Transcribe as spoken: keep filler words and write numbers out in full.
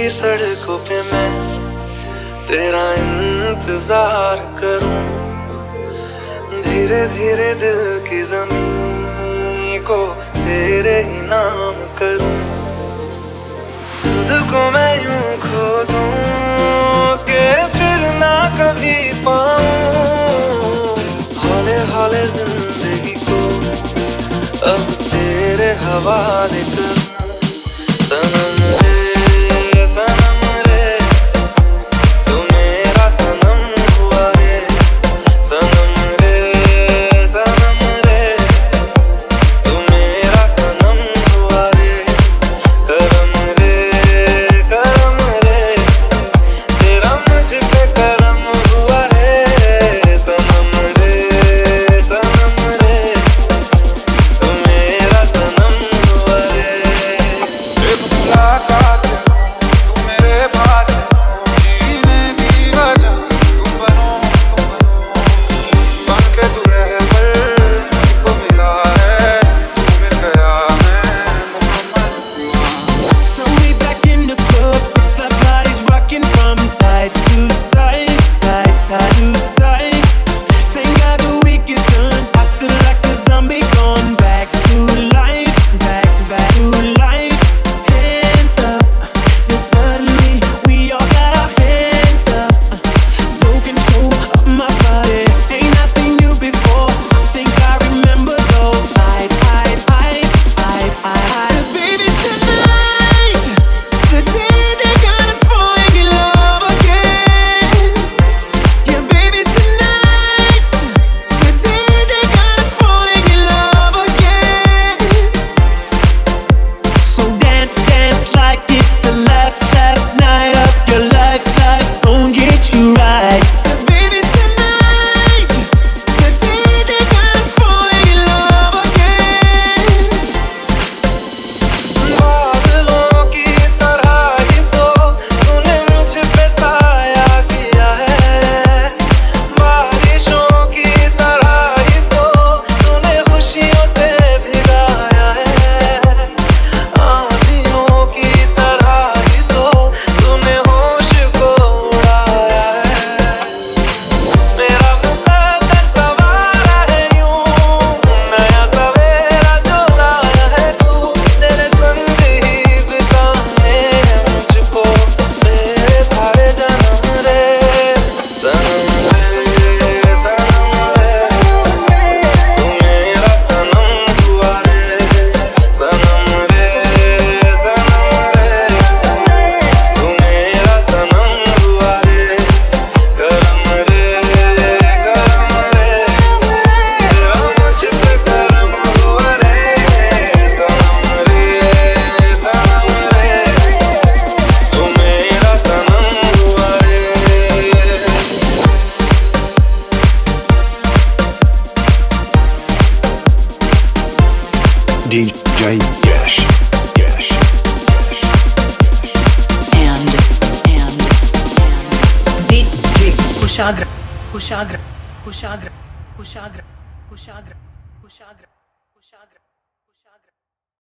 सड़कों पे मैं तेरा इंतजार करूं, धीरे धीरे दिल की ज़मीं को तेरे ही नाम करूं। खुद को मैं यूं खो दूं कि फिर ना कभी पाऊं, हौले हौले जिंदगी को अब तेरे हवाले करूं। सनम रे सनम रे तू मेरा सनम हुआ रे, सनम रे सनम रे तू मेरा सनम हुआ रे। करम रे करम रे तेरा मुझ पे करम हुआ रे, सनम रे सनम रे तू मेरा सनम हुआ रे। तू मेरे पास जीने की वजह तुम बनो तुम बनो, बन के तू रहबर मुझको मिला है, तू मिल गया मैं मुकम्मल हुआ। So we back in the club, the body's rocking from side to side, side, side to side. Thank God the week is done. I feel like a zombie gone back to life, back, back to life. Hands up, yeah, suddenly we all got our hands up. No control of my body, ain't I seen you before? Think I remember those eyes, eyes, eyes, eyes, eyes. 'Cause baby tonight, the D J got us falling in love again. Yeah, baby tonight, the D J got us falling in love again. So dance, dance like it's the last, last night of your life, life gon' get you right. 'Cause baby tonight, the D J got us falling in love again. बादलों की तरह ही तो तूने मुझ पे साया किया है, बारिशों की तरह ही तो तूने खुशियों से भिगाया है, आंधियों की तरह ही तो तूने होश को उड़ाया है। मेरा मुकद्दर सवारा है यूं, नया सवेरा जो लाया है तू, तेरे संग ही बिताने हैं मुझको मेरे सारे जन्म रे। सनम रे सनम रे तू मेरा सनम हुआ रे, सनम रे सनम रे तू मेरा सनम हुआ रे। करम रे करम रे तेरा मुझ पे करम हुआ रे, सनम रे सनम रे तू मेरा सनम हुआ रे। D J Yash, Yash, and and and D J Kushagra Kushagra Kushagra Kushagra Kushagra Kushagra Kushagra